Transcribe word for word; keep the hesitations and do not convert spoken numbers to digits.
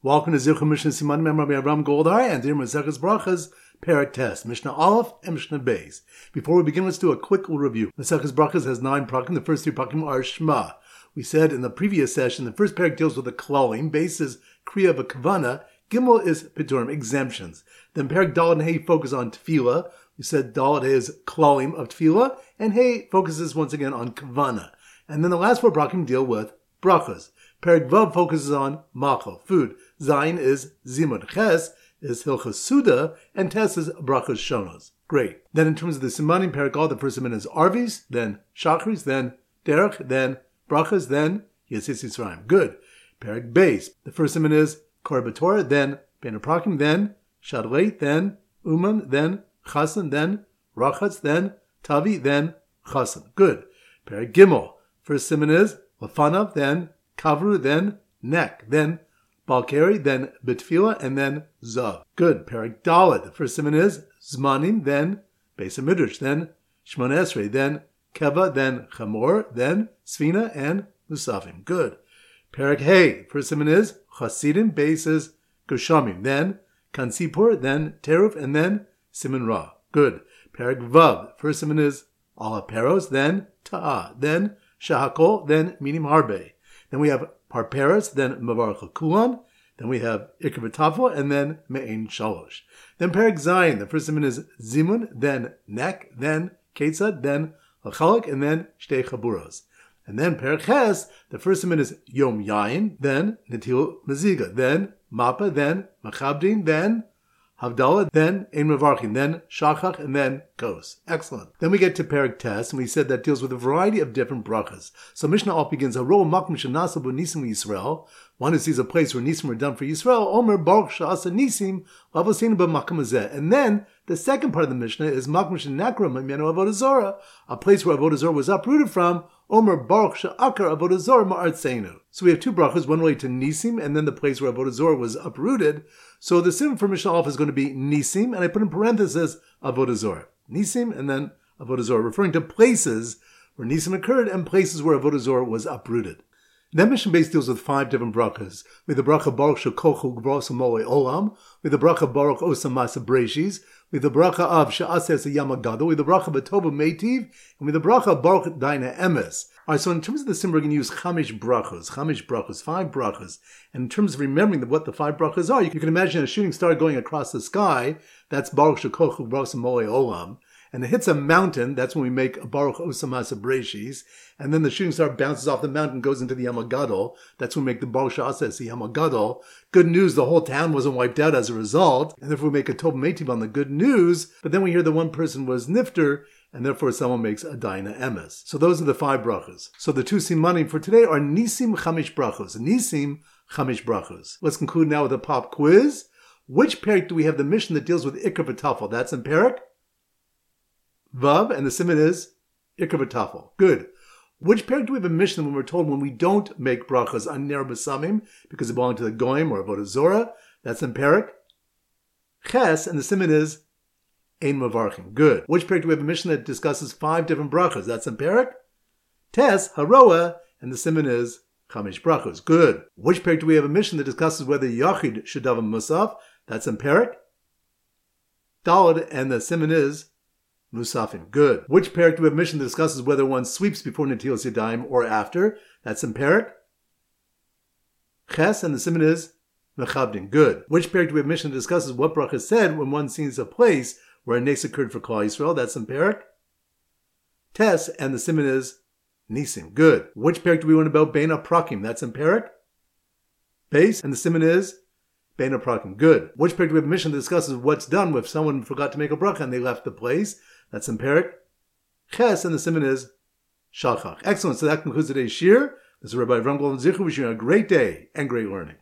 Welcome to Zichur Mishnah Siman Mem Rabbi Avraham Goldar and Dir Maseches Brachas Perek Test Mishnah Aleph and Mishnah Beis. Before we begin, let's do a quick review. Maseches Brachas has nine prakim. The first three prakim are Shema. We said in the previous session the first perek deals with the klalim. Beis is kriya v'kavana. Gimel is piturim, exemptions. Then perek Daled and Hey focus on tefillah. We said Daled is klalim of tefillah, and Hey focuses once again on kavana. And then the last four prakim deal with brachas. Perek Vav focuses on machal, food. Zayin is zimun. Ches is hilchos suda, and Tes is brachas shonos. Great. Then in terms of the simanim, perek Al, the first siman is arvis, then shachris, then derech, then brachas, then yesis yisraim. Good. Perek Beis, the first siman is kor b'torah, then ben aprakim, then shadleit, then uman, then chasen, then rachatz, then tavi, then chasen. Good. Perek Gimel, first siman is lefanav, then kavru, then neck, then balkari, then betfila, and then zav. Good. Perek Daled. The first siman is zmanim, then beis midrash, then shmona esrei, then keva, then chamor, then svina, and musafim. Good. Perek Hey. First siman is chasidim, beis is goshamim, then kansipur, then teruf, and then siman ra. Good. Perek Vav. First siman is alaperos, then ta'ah, then shahakol, then minim harbe. Then we have parperos, then mavarach kulan, then we have ikar v'tafel, and then me'ein shalosh. Then perek Zayin, the first siman is zimun, then neck, then ketzad, then lachalak, and then shtei chaburos. And then perek Ches, the first siman is yom yayin, then netil maziga, then mappa, then machabdin, then Havdalah, then Ein Mavarchin, then Shachach, and then Kos. Excellent. Then we get to Perek Tes, and we said that deals with a variety of different brachas. So Mishnah Aleph begins, Haro makom shenasa bo nisim Yisrael. One who sees a place where nisim were done for Yisrael, Omer baruch she'asa nisim, lavosinu b'makom hazeh. And then the second part of the Mishnah is makom shenakra mimenu avodah zarah, a place where avodah zarah was uprooted from, Omer baruch she'akar avodah zarah ma'artzeinu. So we have two brachas, one related to nisim, and then the place where avodah zarah was uprooted. So the sim for Mishnah Aleph is going to be nisim, and I put in parentheses avodah zarah. Nisim and then avodah zarah, referring to places where nisim occurred and places where avodah zarah was uprooted. Then Mishnah Beis deals with five different brachas. With the bracha baruch shekochu gvros amolei olam, with the bracha baruch osam masa breshis, with the bracha of she'ases yamagado, with the bracha b'tova meitiv, and with the bracha baruch daina emes. All right, so in terms of the sim, we're going to use chamish brachos, chamish brachos, five brachas. And in terms of remembering what the five brachas are, you can imagine a shooting star going across the sky. That's baruch shekochu gvros amolei olam. And it hits a mountain. That's when we make a baruch osam masa breshis. And then the shooting star bounces off the mountain, goes into the Yam HaGadol. That's when we make the baruch she'ases the Yam HaGadol. Good news, the whole town wasn't wiped out as a result. And therefore we make a tov meitiv on the good news. But then we hear the one person was nifter, and therefore someone makes a daina emes. So those are the five brachas. So the two simanim for today are nisim chamish brachos. Nisim chamish brachos. Let's conclude now with a pop quiz. Which perek do we have the mission that deals with ikar v'tafel? That's in perek Vav, and the siman is ikar v'tafel. Good. Which perek do we have a mission when we're told when we don't make brachas on ner b'samim because they belong to the goyim or avodah zarah? That's in perek Ches, and the siman is ein mavarchin. Good. Which perek do we have a mission that discusses five different brachas? That's in perek Tes haroa, and the siman is chamish brachos. Good. Which perek do we have a mission that discusses whether yachid should daven musaf? That's in perek Daled, and the siman is musafim. Good. Which perek do we have a mission that discusses whether one sweeps before netilas yadayim or after? That's in perek Ches, and the siman is mechabdin. Good. Which perek do we have a mission that discusses what bracha is said when one sees a place where a nes occurred for Klal Yisrael? That's in perek Tes, and the siman is nisim. Good. Which perek do we learn about bein aprakim? That's in perek Beis, and the siman is bein aprakim. Good. Which perek do we have a mission that discusses what's done if someone forgot to make a bracha and they left the place? That's in perek Ches, and the siman is shachach. Excellent. So that concludes today's shir. This is Rabbi Avraham Goldman Zichur wishing you a great day and great learning.